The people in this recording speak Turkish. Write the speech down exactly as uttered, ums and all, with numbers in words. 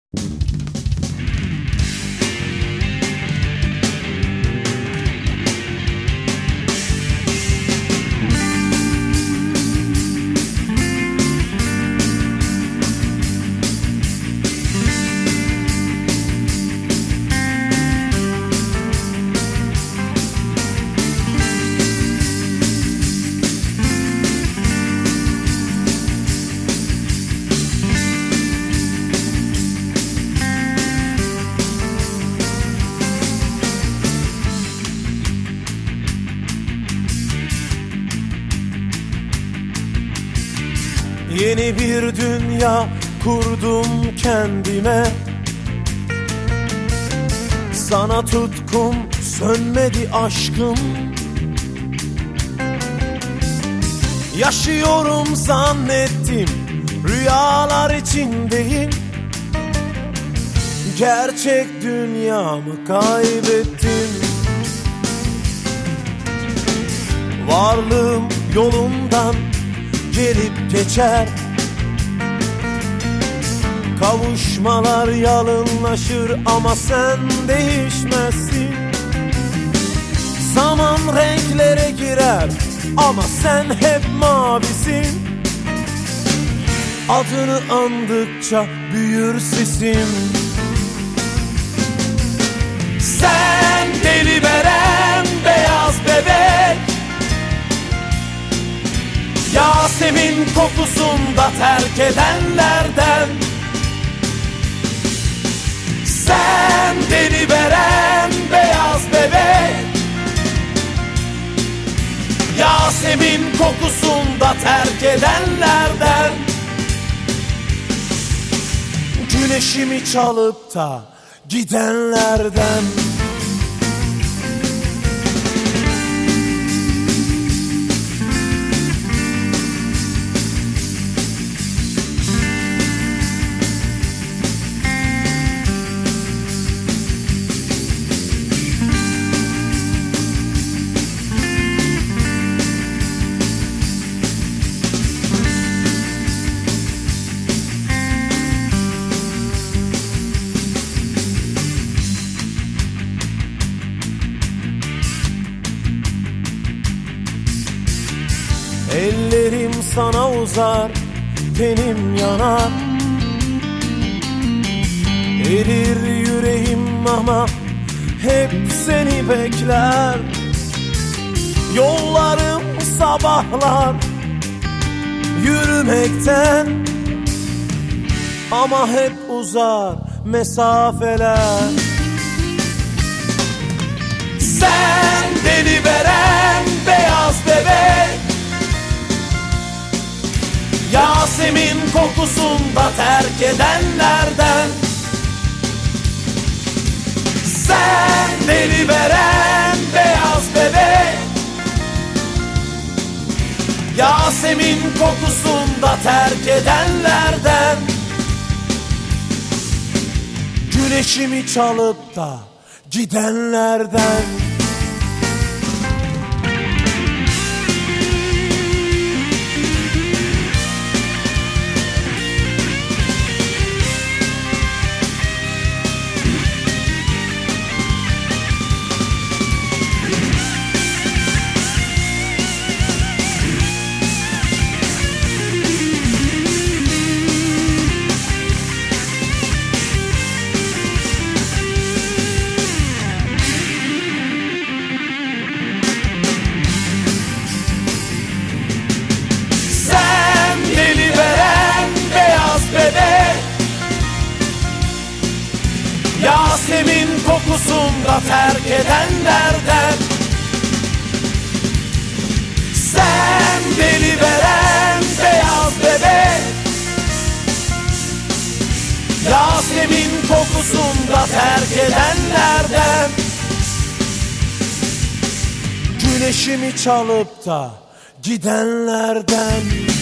Yeni bir dünya kurdum kendime. Sana tutkum sönmedi aşkım. Yaşıyorum zannettim, rüyalar içindeyim. Gerçek dünyamı kaybettim. Varlığım yolumdan gelip geçer. Kavuşmalar yalınlaşır ama sen değişmezsin. Zaman renklere girer ama sen hep mavisin. Adını andıkça büyür sesim. Sen deli veren beyaz bebek, Yasemin kokusunda terk edenlerden. Sen deli veren beyaz bebek, Yasemin kokusunda terk edenlerden. Güneşimi çalıp da gidenlerden. Ellerim sana uzar, tenim yanar. Erir yüreğim ama hep seni bekler. Yollarım sabahlar yürümekten, ama hep uzar mesafeler. Sen deli veren beyaz bebek, Yasemin kokusunda terk edenlerden. Sen deli veren beyaz bebek, Yasemin kokusunda terk edenlerden. Güneşimi çalıp da gidenlerden. Yasemin kokusunda terk edenlerden. Sen deli veren beyaz bebek, Yasemin kokusunda terk edenlerden. Güneşimi çalıp da gidenlerden.